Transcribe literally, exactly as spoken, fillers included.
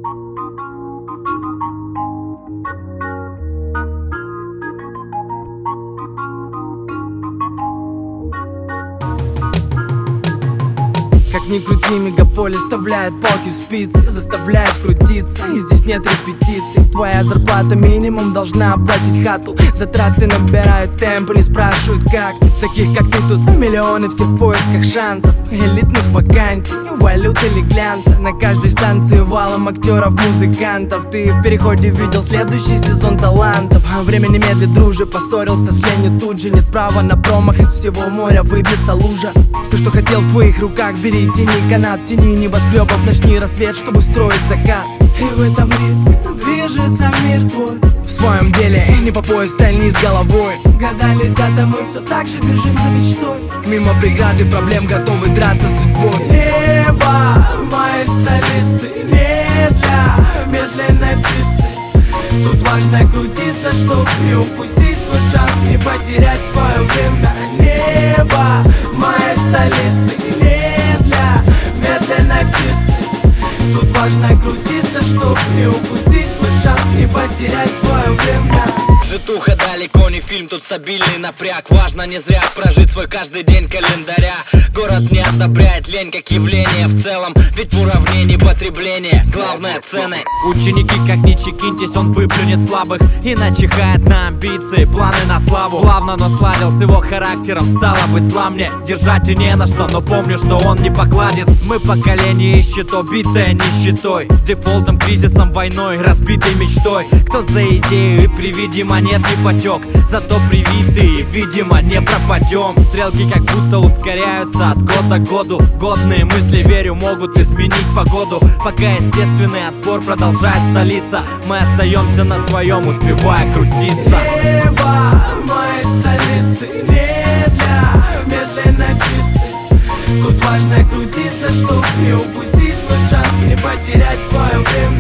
Как ни крути, мегаполис вставляет палки в спицы, заставляет крутиться, и здесь нет репетиций. Твоя зарплата минимум должна оплатить хату. Затраты набирают темп и не спрашивают как. Таких как ты тут миллионы, все в поисках шансов, элитных вакансий, валют или глянца. На каждой станции валом актеров, музыкантов. Ты в переходе видел следующий сезон талантов. Время не медлит, друже, поссорился с ленью тут же. Нет права на промах, из всего моря выбьется лужа. Все, что хотел, в твоих руках, бери, тяни канат, тяни небоскребов, начни рассвет, чтобы строить закат. И в этом мире движется мир твой, в своем деле не по пояс, стальни с головой. Года летят, а мы все так же бежим за мечтой. Мимо преград и проблем готовы драться с судьбой. Небо моей столицы не для медленной птицы. Тут важно крутиться, чтоб не упустить свой шанс, не потерять свое время. Небо моей столицы не для медленной птицы. Тут важно крутиться, чтоб не упустить свой шанс, не потерять свое время. Житуха далеко не фильм, тут стабильный напряг. Важно не зря прожить свой каждый день календаря. Город не одобряет лень как явление в целом, ведь в уравнении потребления главное цены. Ученики, как ни чекиньтесь, он выплюнет слабых и начихает на амбиции, планы на славу. Плавно, но сладил с его характером, стало быть зла мне держать и не на что, но помню, что он не покладист. Мы поколение ищет, убитое нищетой, дефолтом, кризисом, войной, разбитой мечтой. Кто за идею и при виде монет не потек, зато привитые, видимо, не пропадем. Стрелки как будто ускоряются от года к году. Годные мысли, верю, могут изменить погоду. Пока естественный отбор продолжает столица, мы остаемся на своем, успевая крутиться. Небо моей столицы не для медленной птицы. Тут важно крутиться, чтоб не упустить свой шанс, не потерять свое время.